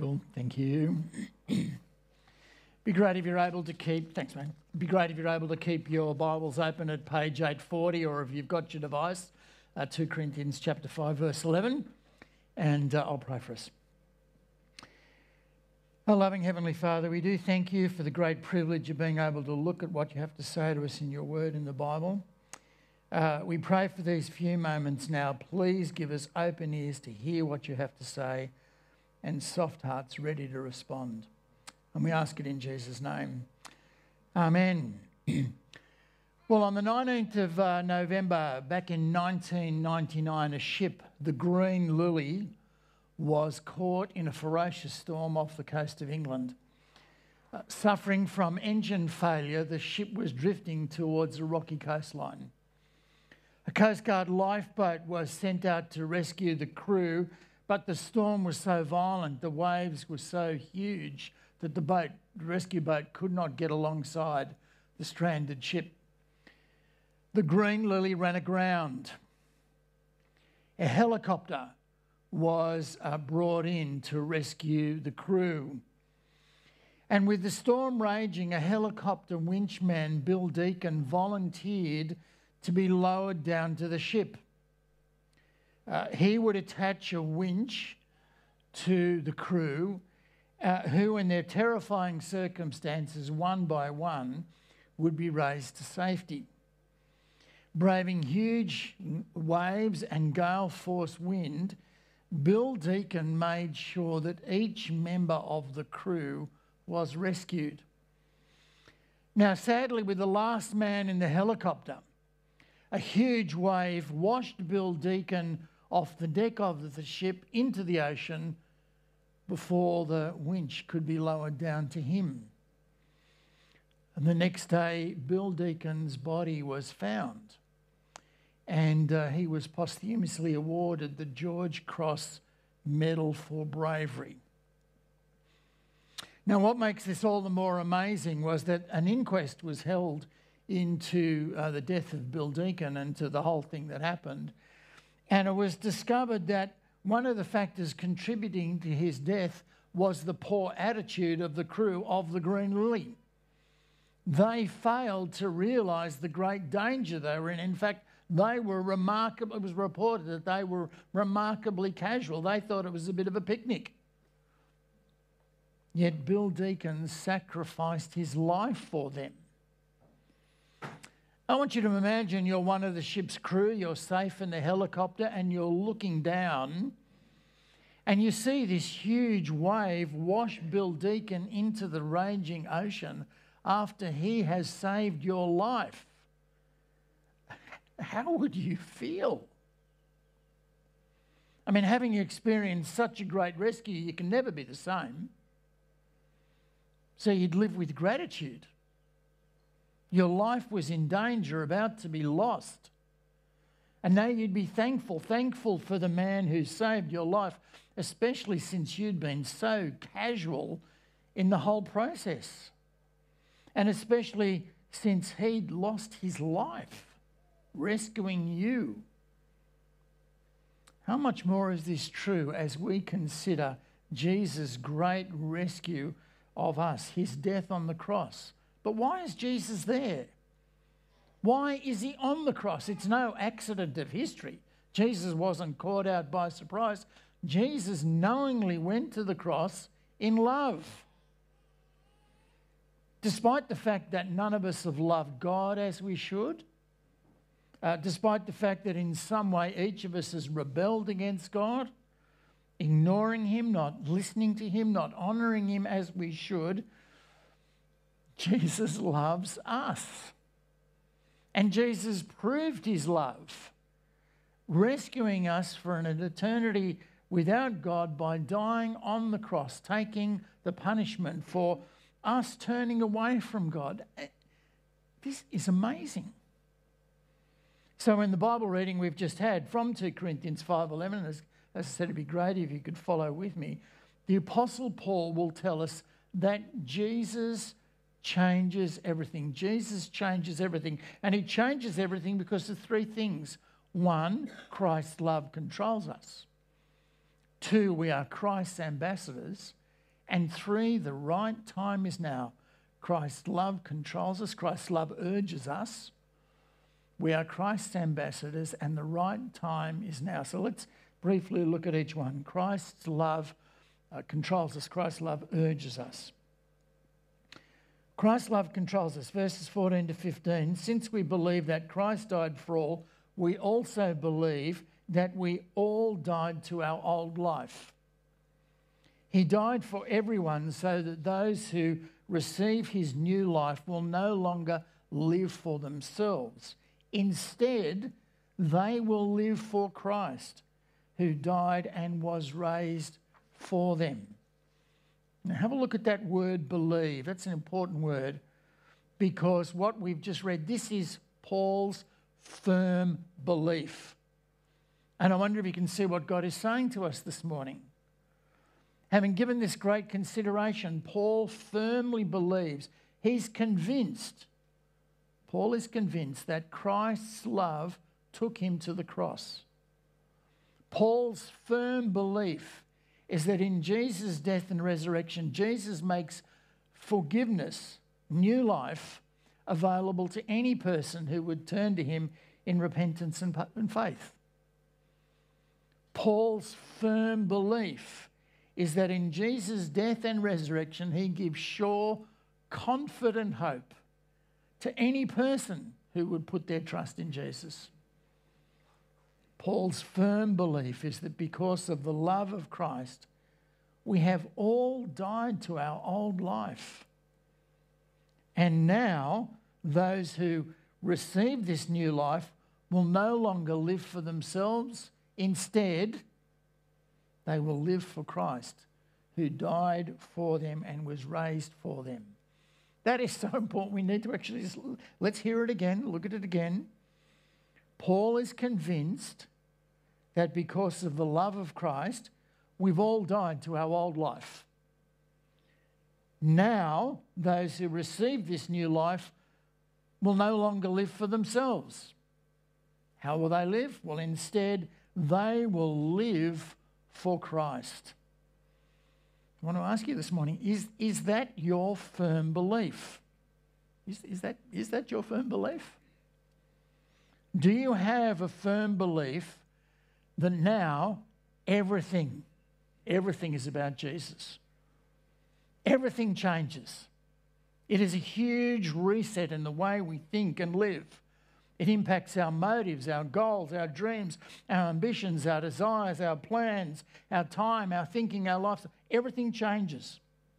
Cool, thank you. Be great if you're able to keep, thanks mate. Be great if you're able to keep your Bibles open at page 840, or if you've got your device, 2 Corinthians chapter 5 verse 11, and I'll pray for us. Our loving Heavenly Father, we do thank you for the great privilege of being able to look at what you have to say to us in your word in the Bible. We pray for these few moments now. Please give us open ears to hear what you have to say and soft hearts ready to respond. And we ask it in Jesus' name. Amen. Well, on the 19th of November, back in 1999, a ship, the Green Lily, was caught in a ferocious storm off the coast of England. Suffering from engine failure, the ship was drifting towards a rocky coastline. A Coast Guard lifeboat was sent out to rescue the crew, but the storm was so violent, the waves were so huge that the rescue boat could not get alongside the stranded ship. The Green Lily ran aground. A helicopter was brought in to rescue the crew. And with the storm raging, a helicopter winchman, Bill Deacon, volunteered to be lowered down to the ship. He would attach a winch to the crew, who in their terrifying circumstances, one by one, would be raised to safety. Braving huge waves and gale force wind, Bill Deacon made sure that each member of the crew was rescued. Now, sadly, with the last man in the helicopter, a huge wave washed Bill Deacon off the deck of the ship into the ocean before the winch could be lowered down to him. And the next day, Bill Deacon's body was found, and he was posthumously awarded the George Cross Medal for Bravery. Now, what makes this all the more amazing was that an inquest was held into the death of Bill Deacon and to the whole thing that happened. And it was discovered that one of the factors contributing to his death was the poor attitude of the crew of the Green Lily. They failed to realise the great danger they were in. In fact, they were remarkable. It was reported that they were remarkably casual. They thought it was a bit of a picnic. Yet Bill Deacon sacrificed his life for them. I want you to imagine you're one of the ship's crew, you're safe in the helicopter, and you're looking down and you see this huge wave wash Bill Deacon into the raging ocean after he has saved your life. How would you feel? I mean, having experienced such a great rescue, you can never be the same. So you'd live with gratitude. Your life was in danger, about to be lost. And now you'd be thankful for the man who saved your life, especially since you'd been so casual in the whole process. And especially since he'd lost his life rescuing you. How much more is this true as we consider Jesus' great rescue of us, his death on the cross? But why is Jesus there? Why is he on the cross? It's no accident of history. Jesus wasn't caught out by surprise. Jesus knowingly went to the cross in love. Despite the fact that none of us have loved God as we should, despite the fact that in some way each of us has rebelled against God, ignoring him, not listening to him, not honouring him as we should, Jesus loves us. And Jesus proved his love, rescuing us for an eternity without God by dying on the cross, taking the punishment for us turning away from God. This is amazing. So in the Bible reading we've just had from 2 Corinthians 5:11, as I said, it'd be great if you could follow with me, the Apostle Paul will tell us that Jesus changes everything. Jesus changes everything. And he changes everything because of three things. One, Christ's love controls us. Two, we are Christ's ambassadors. And 3, the right time is now. Christ's love controls us. Christ's love urges us. We are Christ's ambassadors and the right time is now. So let's briefly look at each one. Christ's love controls us. Christ's love urges us. Christ's love controls us. Verses 14 to 15. Since we believe that Christ died for all, we also believe that we all died to our old life. He died for everyone so that those who receive his new life will no longer live for themselves. Instead, they will live for Christ, who died and was raised for them. Now have a look at that word believe. That's an important word because what we've just read, this is Paul's firm belief. And I wonder if you can see what God is saying to us this morning. Having given this great consideration, Paul firmly believes, he's convinced, Paul is convinced that Christ's love took him to the cross. Paul's firm belief is that in Jesus' death and resurrection, Jesus makes forgiveness, new life, available to any person who would turn to him in repentance and faith. Paul's firm belief is that in Jesus' death and resurrection, he gives sure, confident hope to any person who would put their trust in Jesus. Paul's firm belief is that because of the love of Christ, we have all died to our old life. And now those who receive this new life will no longer live for themselves. Instead, they will live for Christ, who died for them and was raised for them. That is so important. We need to actually let's hear it again, look at it again. Paul is convinced that because of the love of Christ, we've all died to our old life. Now, those who receive this new life will no longer live for themselves. How will they live? Well, instead, they will live for Christ. I want to ask you this morning, is that your firm belief? Is that your firm belief? Do you have a firm belief that now everything is about Jesus? Everything changes. It is a huge reset in the way we think and live. It impacts our motives, our goals, our dreams, our ambitions, our desires, our plans, our time, our thinking, our life. Everything changes.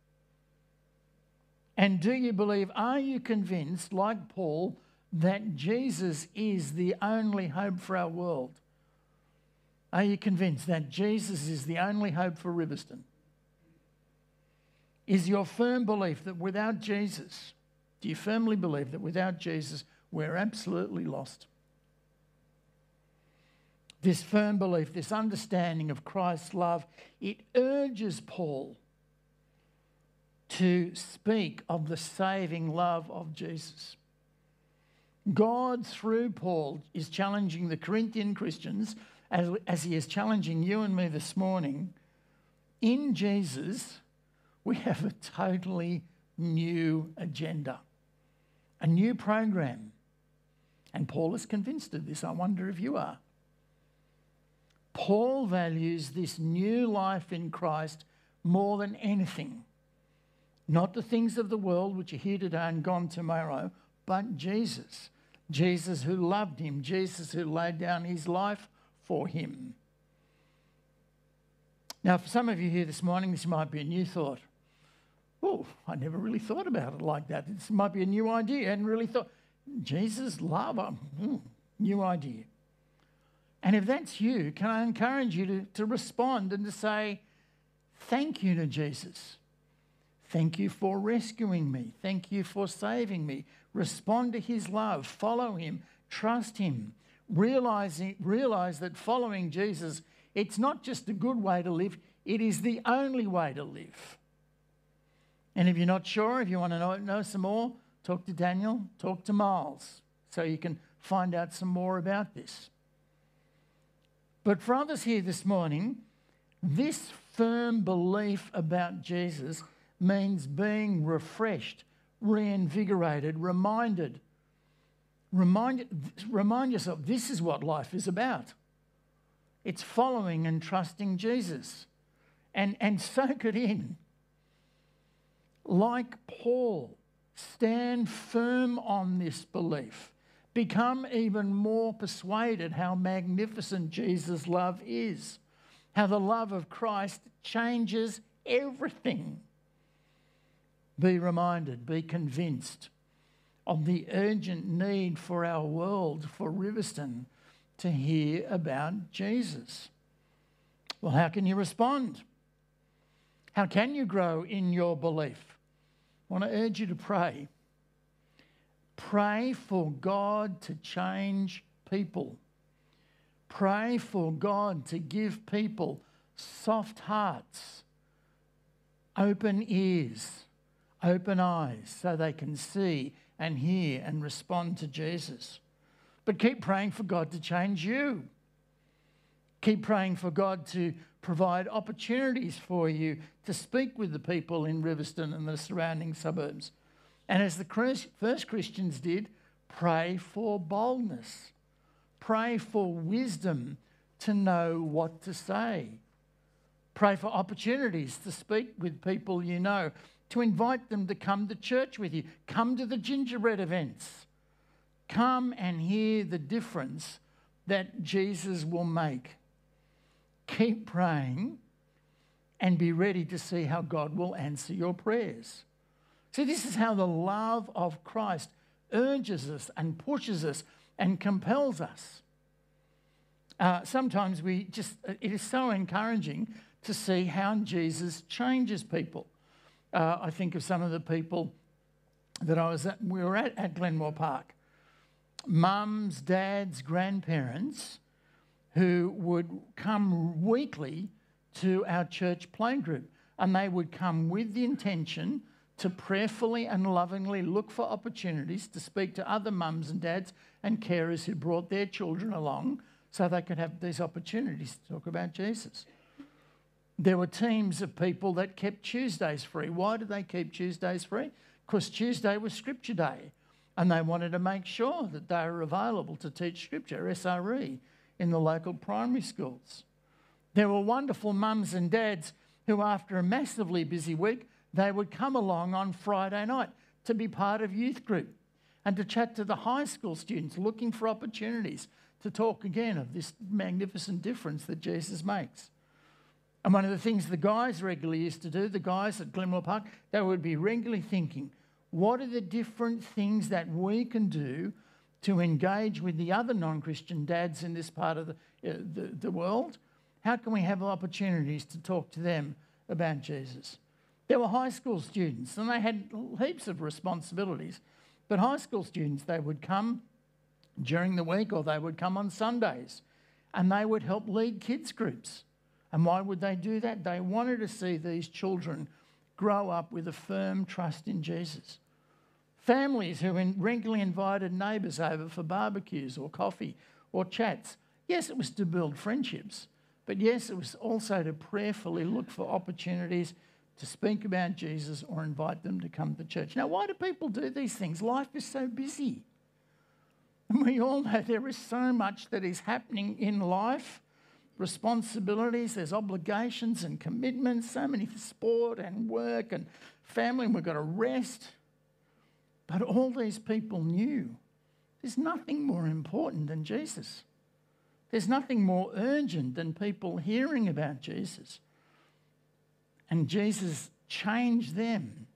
And do you believe, are you convinced, like Paul, that Jesus is the only hope for our world? Are you convinced that Jesus is the only hope for Riverstone? Is your firm belief that without Jesus, do you firmly believe that without Jesus, we're absolutely lost? This firm belief, this understanding of Christ's love, it urges Paul to speak of the saving love of Jesus. God, through Paul, is challenging the Corinthian Christians, as he is challenging you and me this morning. In Jesus, we have a totally new agenda, a new program. And Paul is convinced of this. I wonder if you are. Paul values this new life in Christ more than anything. Not the things of the world which are here today and gone tomorrow, but Jesus. Jesus who loved him. Jesus who laid down his life for him. Now, for some of you here this morning, this might be a new thought. Oh, I never really thought about it like that. This might be a new idea. I hadn't really thought. Jesus' love, new idea. And if that's you, can I encourage you to respond and to say, thank you to Jesus. Thank you for rescuing me. Thank you for saving me. Respond to his love. Follow him. Trust him. Realize that following Jesus, it's not just a good way to live, it is the only way to live. And if you're not sure, if you want to know some more, talk to Daniel, talk to Miles, so you can find out some more about this. But for others here this morning, this firm belief about Jesus means being refreshed, reinvigorated, reminded. Remind yourself, this is what life is about. It's following and trusting Jesus. And soak it in. Like Paul, stand firm on this belief. Become even more persuaded how magnificent Jesus' love is, how the love of Christ changes everything. Be reminded, be convinced of the urgent need for our world, for Riverstone, to hear about Jesus. Well, how can you respond? How can you grow in your belief? I want to urge you to pray. Pray for God to change people. Pray for God to give people soft hearts, open ears, open eyes, so they can see and hear and respond to Jesus. But keep praying for God to change you. Keep praying for God to provide opportunities for you to speak with the people in Riverstone and the surrounding suburbs. And as the first Christians did, pray for boldness. Pray for wisdom to know what to say. Pray for opportunities to speak with people you know, to invite them to come to church with you. Come to the gingerbread events. Come and hear the difference that Jesus will make. Keep praying and be ready to see how God will answer your prayers. See, this is how the love of Christ urges us and pushes us and compels us. Sometimes it is so encouraging to see how Jesus changes people. I think of some of the people that we were at Glenmore Park. Mums, dads, grandparents who would come weekly to our church playgroup, and they would come with the intention to prayerfully and lovingly look for opportunities to speak to other mums and dads and carers who brought their children along so they could have these opportunities to talk about Jesus. There were teams of people that kept Tuesdays free. Why did they keep Tuesdays free? Because Tuesday was Scripture Day, and they wanted to make sure that they were available to teach Scripture, SRE, in the local primary schools. There were wonderful mums and dads who, after a massively busy week, they would come along on Friday night to be part of youth group and to chat to the high school students looking for opportunities to talk again of this magnificent difference that Jesus makes. And one of the things the guys regularly used to do, the guys at Glenmore Park, they would be regularly thinking, what are the different things that we can do to engage with the other non-Christian dads in this part of the world? How can we have opportunities to talk to them about Jesus? There were high school students, and they had heaps of responsibilities. But high school students, they would come during the week or they would come on Sundays, and they would help lead kids groups. And why would they do that? They wanted to see these children grow up with a firm trust in Jesus. Families who regularly invited neighbours over for barbecues or coffee or chats. Yes, it was to build friendships, but yes, it was also to prayerfully look for opportunities to speak about Jesus or invite them to come to church. Now, why do people do these things? Life is so busy. And we all know there is so much that is happening in life. Responsibilities, there's obligations and commitments, so many for sport and work and family, and we've got to rest. But all these people knew there's nothing more important than Jesus. There's nothing more urgent than people hearing about Jesus. And Jesus changed them.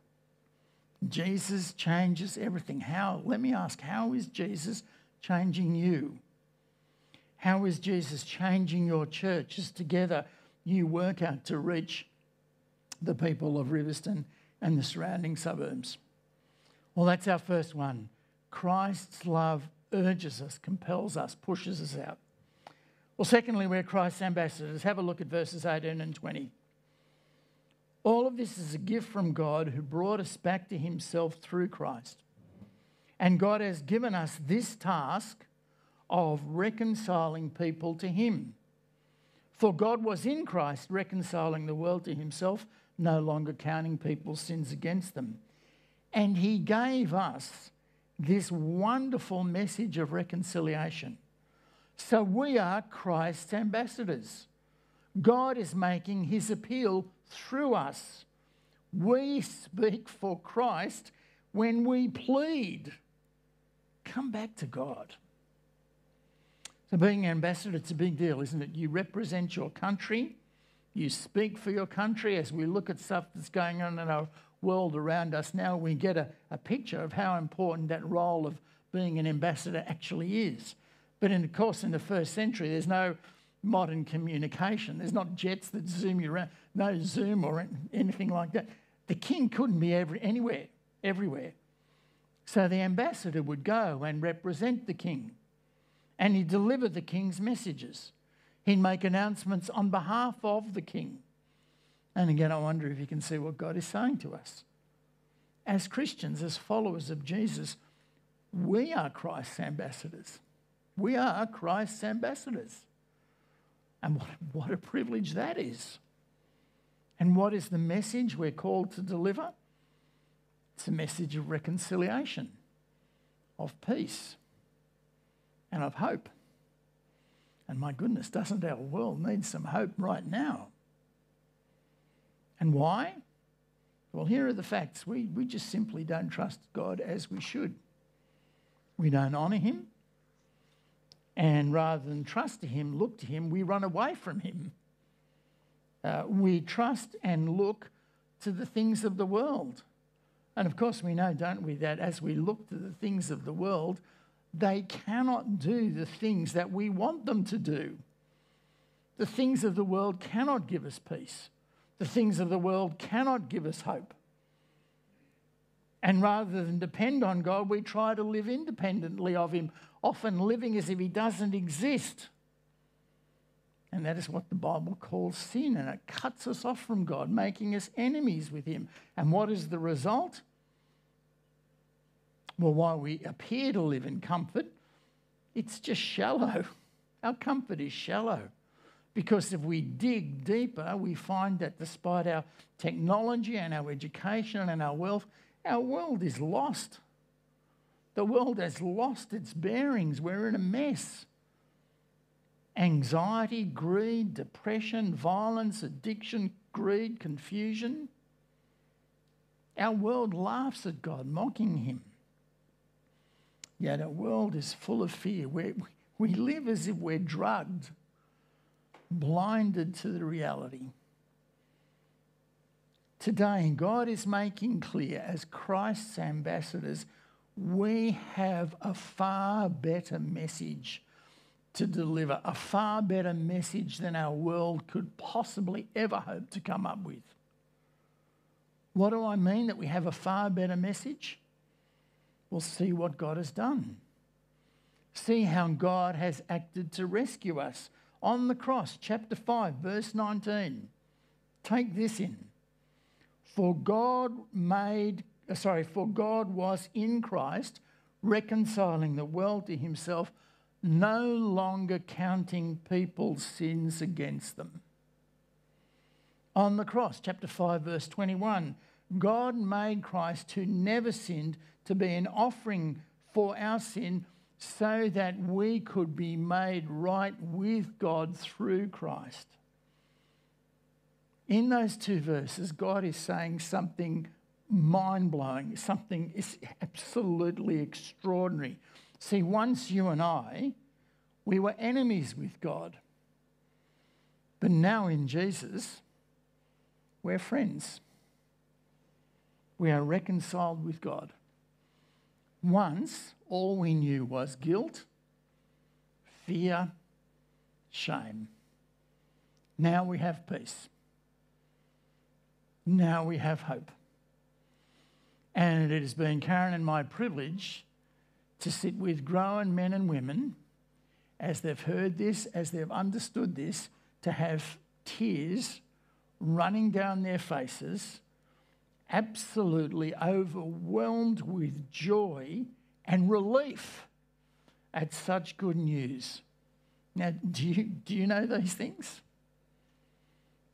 Jesus changes everything. How? Let me ask, how is Jesus changing you? How is Jesus changing your church as together you work out to reach the people of Riverstone and the surrounding suburbs? Well, that's our first one. Christ's love urges us, compels us, pushes us out. Well, secondly, we're Christ's ambassadors. Have a look at verses 18 and 20. All of this is a gift from God who brought us back to himself through Christ. And God has given us this task of reconciling people to him. For God was in Christ, reconciling the world to himself, no longer counting people's sins against them. And he gave us this wonderful message of reconciliation. So we are Christ's ambassadors. God is making his appeal through us. We speak for Christ when we plead, come back to God. So being an ambassador, it's a big deal, isn't it? You represent your country. You speak for your country. As we look at stuff that's going on in our world around us now, we get a picture of how important that role of being an ambassador actually is. But of course, in the first century, there's no modern communication. There's not jets that zoom you around, no Zoom or anything like that. The king couldn't be anywhere, everywhere. So the ambassador would go and represent the king, and he'd deliver the king's messages. He'd make announcements on behalf of the king. And again, I wonder if you can see what God is saying to us. As Christians, as followers of Jesus, we are Christ's ambassadors. We are Christ's ambassadors. And what a privilege that is. And what is the message we're called to deliver? It's a message of reconciliation, of peace, and of hope. And my goodness, doesn't our world need some hope right now? And why? Well, here are the facts. We just simply don't trust God as we should. We don't honour him. And rather than trust him, look to him, we run away from him. We trust and look to the things of the world. And of course we know, don't we, that as we look to the things of the world, they cannot do the things that we want them to do. The things of the world cannot give us peace. The things of the world cannot give us hope. And rather than depend on God, we try to live independently of him, often living as if he doesn't exist. And that is what the Bible calls sin, and it cuts us off from God, making us enemies with him. And what is the result? Well, while we appear to live in comfort, it's just shallow. Our comfort is shallow. Because if we dig deeper, we find that despite our technology and our education and our wealth, our world is lost. The world has lost its bearings. We're in a mess. Anxiety, greed, depression, violence, addiction, greed, confusion. Our world laughs at God, mocking him. Yet our world is full of fear. We live as if we're drugged, blinded to the reality. Today, God is making clear, as Christ's ambassadors, we have a far better message to deliver, a far better message than our world could possibly ever hope to come up with. What do I mean that we have a far better message? Well, see what God has done. See how God has acted to rescue us. On the cross, chapter 5, verse 19. Take this in. For God was in Christ, reconciling the world to himself, no longer counting people's sins against them. On the cross, chapter 5, verse 21, God made Christ, who never sinned, to be an offering for our sin, so that we could be made right with God through Christ. In those two verses, God is saying something mind-blowing, something is absolutely extraordinary. See, once you and I, we were enemies with God. But now in Jesus, we're friends. We are reconciled with God. Once, all we knew was guilt, fear, shame. Now we have peace. Now we have hope. And it has been Karen and my privilege to sit with grown men and women as they've heard this, as they've understood this, to have tears running down their faces, absolutely overwhelmed with joy and relief at such good news. Now, do you know these things?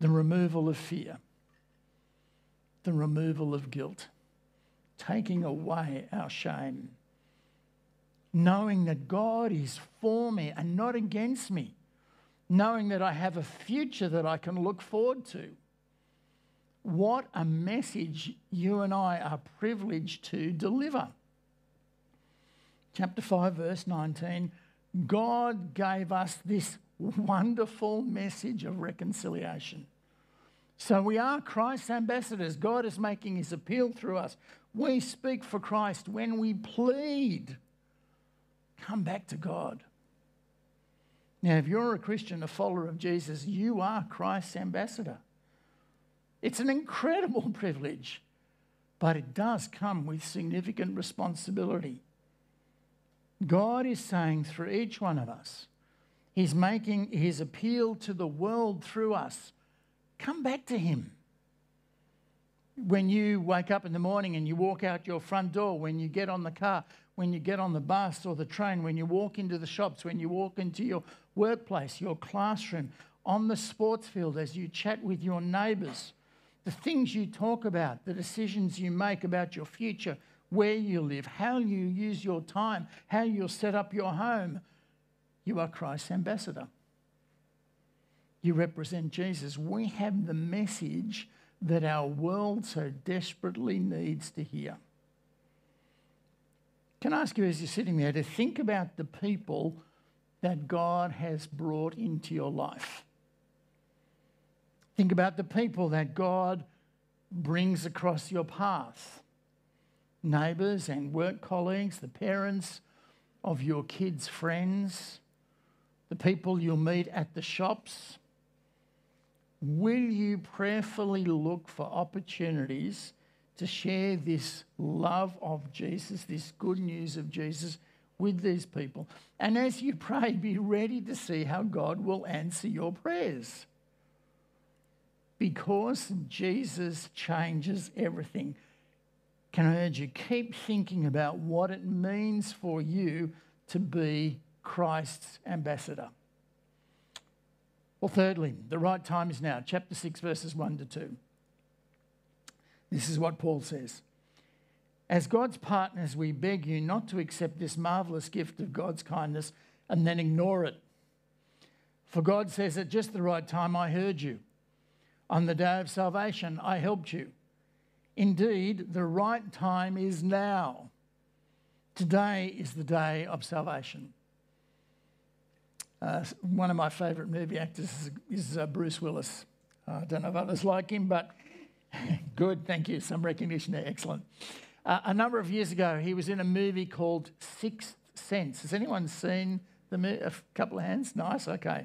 the removal of fear, the removal of guilt, taking away our shame, knowing that God is for me and not against me, knowing that I have a future that I can look forward to. What a message you and I are privileged to deliver. Chapter 5, verse 19, God gave us this wonderful message of reconciliation. So we are Christ's ambassadors. God is making his appeal through us. We speak for Christ when we plead, come back to God. Now, if you're a Christian, a follower of Jesus, you are Christ's ambassador. It's an incredible privilege, but it does come with significant responsibility. God is saying through each one of us, he's making his appeal to the world through us. Come back to him. When you wake up in the morning and you walk out your front door, when you get on the car, when you get on the bus or the train, when you walk into the shops, when you walk into your workplace, your classroom, on the sports field, as you chat with your neighbours, the things you talk about, the decisions you make about your future, where you live, how you use your time, how you'll set up your home, you are Christ's ambassador. You represent Jesus. We have the message that our world so desperately needs to hear. Can I ask you, as you're sitting there, to think about the people that God has brought into your life? Think about the people that God brings across your path. Neighbours and work colleagues, the parents of your kids' friends, the people you'll meet at the shops. Will you prayerfully look for opportunities to share this love of Jesus, this good news of Jesus with these people? And as you pray, be ready to see how God will answer your prayers. Because Jesus changes everything. Can I urge you, keep thinking about what it means for you to be Christ's ambassador. Well, thirdly, the right time is now. Chapter 6, verses 1 to 2. This is what Paul says. As God's partners, we beg you not to accept this marvellous gift of God's kindness and then ignore it. For God says, at just the right time I heard you. On the day of salvation I helped you. Indeed, the right time is now. Today is the day of salvation. One of my favourite movie actors is Bruce Willis. I don't know if others like him, but good, thank you. Some recognition there, excellent. A number of years ago, he was in a movie called Sixth Sense. Has anyone seen the movie? A couple of hands? Nice, okay.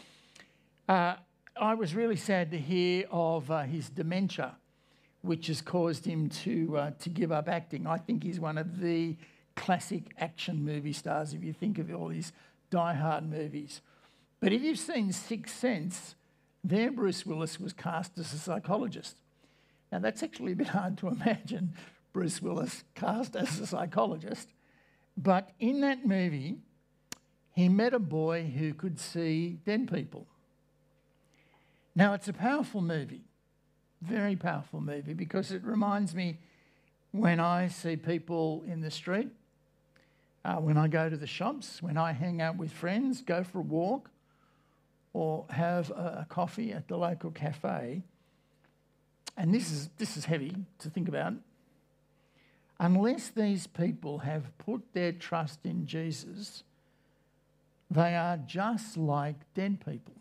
I was really sad to hear of his dementia, which has caused him to give up acting. I think he's one of the classic action movie stars if you think of all these die-hard movies. But if you've seen Sixth Sense, there Bruce Willis was cast as a psychologist. Now that's actually a bit hard to imagine, Bruce Willis cast as a psychologist. But in that movie, he met a boy who could see dead people. Now it's a powerful movie. Very powerful movie, because it reminds me when I see people in the street, when I go to the shops, when I hang out with friends, go for a walk or have a coffee at the local cafe. And this is heavy to think about. Unless these people have put their trust in Jesus, they are just like dead people,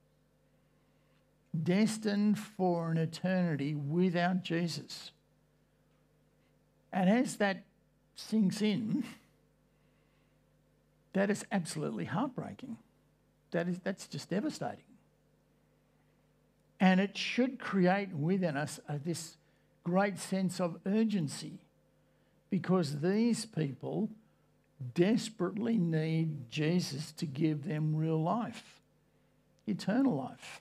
destined for an eternity without Jesus. And as that sinks in, that is absolutely heartbreaking. That's just devastating. And it should create within us this great sense of urgency, because these people desperately need Jesus to give them real life, eternal life.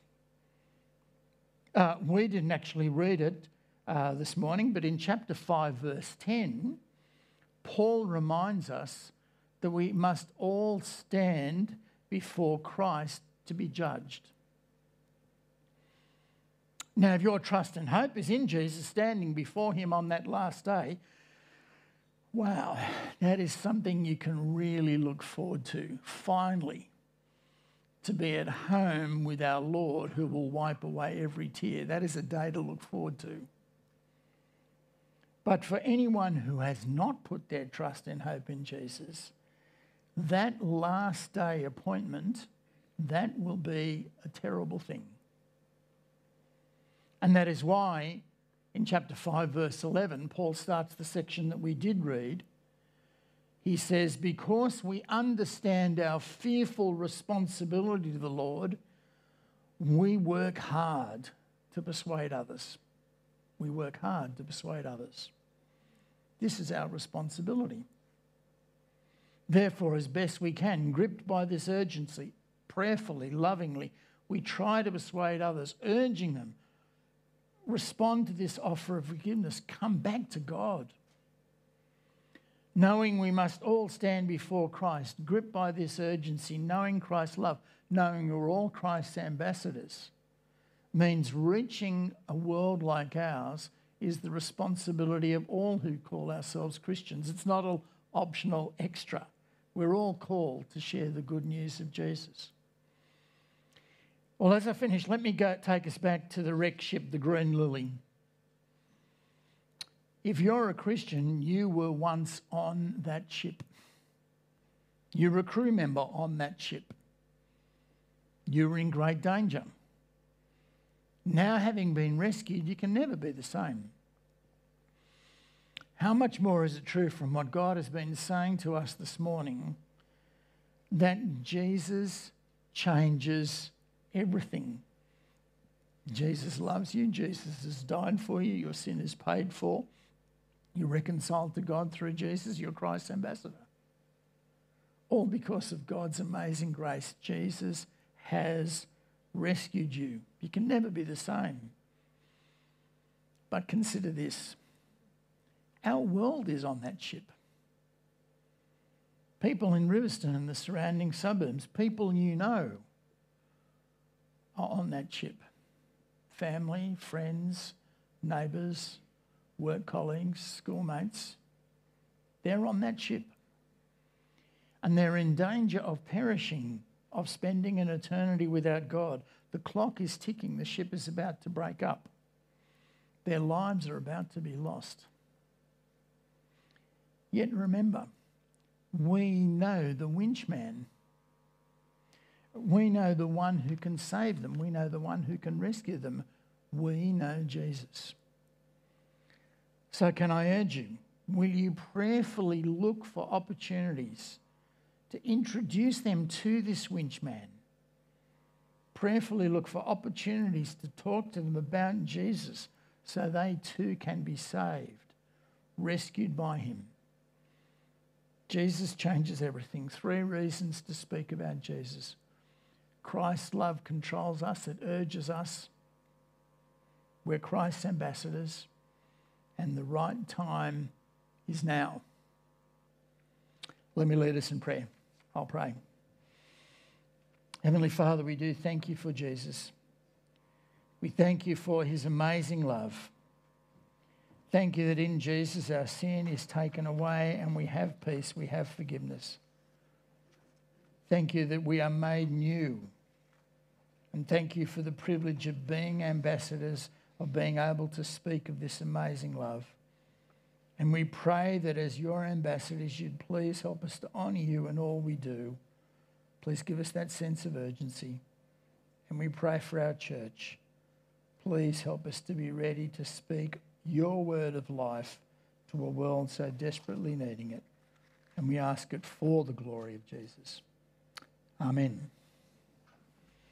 We didn't actually read it this morning, but in chapter 5, verse 10, Paul reminds us that we must all stand before Christ to be judged. Now, if your trust and hope is in Jesus, standing before him on that last day, wow, that is something you can really look forward to. Finally, to be at home with our Lord who will wipe away every tear. That is a day to look forward to. But for anyone who has not put their trust and hope in Jesus, that last day appointment, that will be a terrible thing. And that is why in chapter 5, verse 11, Paul starts the section that we did read. He says, because we understand our fearful responsibility to the Lord, we work hard to persuade others. We work hard to persuade others. This is our responsibility. Therefore, as best we can, gripped by this urgency, prayerfully, lovingly, we try to persuade others, urging them, respond to this offer of forgiveness, come back to God. Knowing we must all stand before Christ, gripped by this urgency, knowing Christ's love, knowing we're all Christ's ambassadors, means reaching a world like ours is the responsibility of all who call ourselves Christians. It's not an optional extra. We're all called to share the good news of Jesus. Well, as I finish, let me take us back to the wrecked ship, the Green Lily. If you're a Christian, you were once on that ship. You were a crew member on that ship. You were in great danger. Now, having been rescued, you can never be the same. How much more is it true from what God has been saying to us this morning that Jesus changes everything. Jesus loves you. Jesus has died for you. Your sin is paid for. You're reconciled to God through Jesus. You're Christ's ambassador. All because of God's amazing grace. Jesus has rescued you. You can never be the same. But consider this. Our world is on that ship. People in Riverstone and the surrounding suburbs, people you know, are on that ship. Family, friends, neighbours, work colleagues, schoolmates, they're on that ship. And they're in danger of perishing, of spending an eternity without God. The clock is ticking. The ship is about to break up. Their lives are about to be lost. Yet remember, we know the winchman. We know the one who can save them. We know the one who can rescue them. We know Jesus. So can I urge you, will you prayerfully look for opportunities to introduce them to this winchman? Prayerfully look for opportunities to talk to them about Jesus so they too can be saved, rescued by him. Jesus changes everything. 3 reasons to speak about Jesus. Christ's love controls us. It urges us. We're Christ's ambassadors. And the right time is now. Let me lead us in prayer. I'll pray. Heavenly Father, we do thank you for Jesus. We thank you for his amazing love. Thank you that in Jesus our sin is taken away and we have peace, we have forgiveness. Thank you that we are made new. And thank you for the privilege of being ambassadors, of being able to speak of this amazing love. And we pray that as your ambassadors, you'd please help us to honour you in all we do. Please give us that sense of urgency. And we pray for our church. Please help us to be ready to speak your word of life to a world so desperately needing it. And we ask it for the glory of Jesus. Amen.